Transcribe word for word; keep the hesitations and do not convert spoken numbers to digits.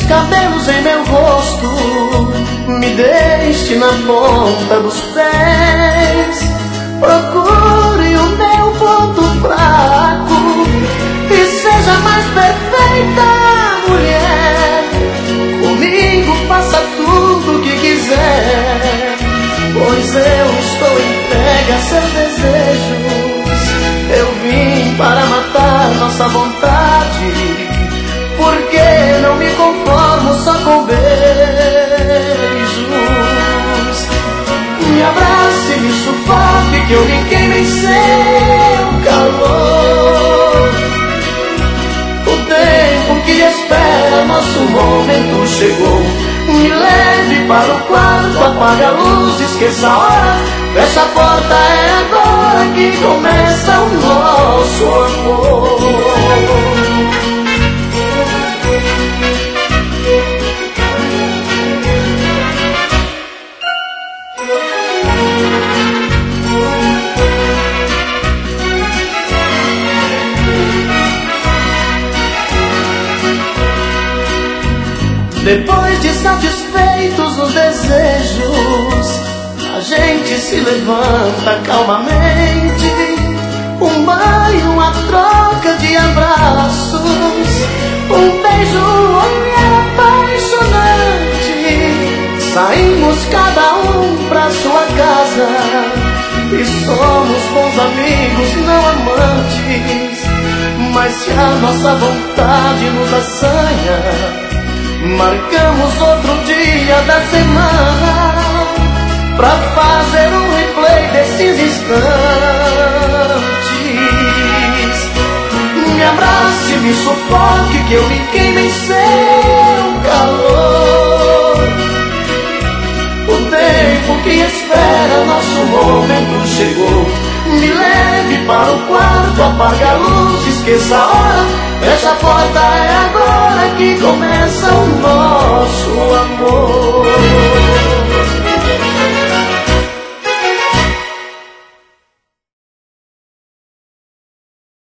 cabelos em meu rosto, me deixe na ponta dos pés. Procure o meu ponto fraco e seja mais perfeita, mulher. Comigo faça tudo o que quiser, pois eu estou entregue a seus desejos. Eu vim para matar nossa vontade, porque não me conformo só com beijos. Me abrace e me sufoque, que eu me queime em seu calor. O tempo que espera, nosso momento chegou. Me leve para o quarto, apaga a luz, esqueça a hora, fecha a porta, é agora que começa o nosso amor. Depois de satisfeitos os desejos, a gente se levanta calmamente. Um banho, uma troca de abraços, um beijo, um olhar apaixonante. Saímos cada um pra sua casa e somos bons amigos, não amantes. Mas se a nossa vontade nos assanha, marcamos outro dia da semana pra fazer um replay desses instantes. Me abrace, me sufoque, que eu me queime em seu calor. O tempo que espera, nosso momento chegou. Me leve para o quarto, apaga a luz, esqueça a hora, fecha a porta, é agora que começa o nosso amor.